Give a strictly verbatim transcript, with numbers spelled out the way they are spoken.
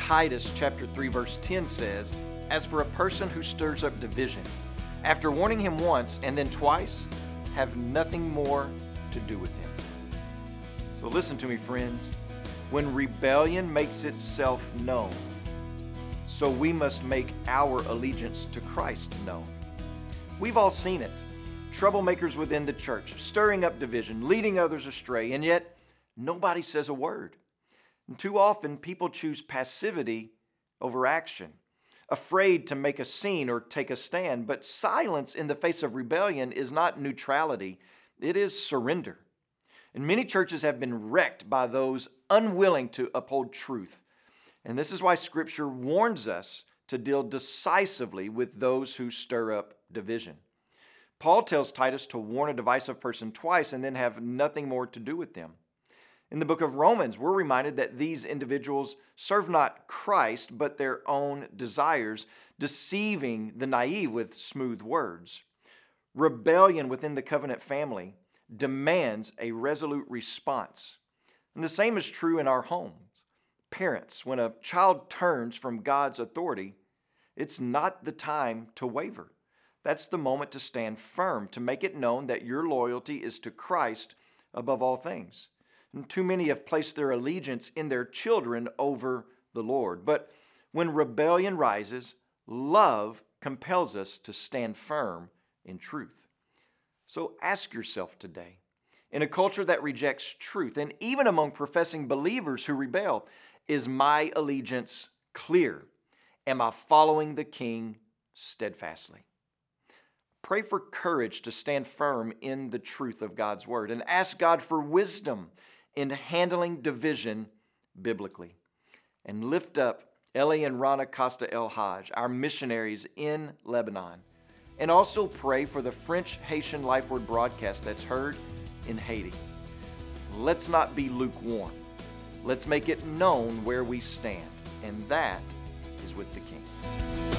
Titus chapter three verse ten says, "As for a person who stirs up division, after warning him once and then twice, have nothing more to do with him." So listen to me, friends. When rebellion makes itself known, so we must make our allegiance to Christ known. We've all seen it. Troublemakers within the church, stirring up division, leading others astray, and yet nobody says a word. And too often people choose passivity over action, afraid to make a scene or take a stand. But silence in the face of rebellion is not neutrality, it is surrender. And many churches have been wrecked by those unwilling to uphold truth. And this is why Scripture warns us to deal decisively with those who stir up division. Paul tells Titus to warn a divisive person twice and then have nothing more to do with them. In the book of Romans, we're reminded that these individuals serve not Christ, but their own desires, deceiving the naive with smooth words. Rebellion within the covenant family demands a resolute response. And the same is true in our homes. Parents, when a child turns from God's authority, it's not the time to waver. That's the moment to stand firm, to make it known that your loyalty is to Christ above all things. And too many have placed their allegiance in their children over the Lord. But when rebellion rises, love compels us to stand firm in truth. So ask yourself today, in a culture that rejects truth, and even among professing believers who rebel, is my allegiance clear? Am I following the King steadfastly? Pray for courage to stand firm in the truth of God's Word, and ask God for wisdom in handling division biblically. And lift up Eli and Rana Costa El Hajj, our missionaries in Lebanon. And also pray for the French-Haitian Life Word broadcast that's heard in Haiti. Let's not be lukewarm. Let's make it known where we stand, and that is with the King.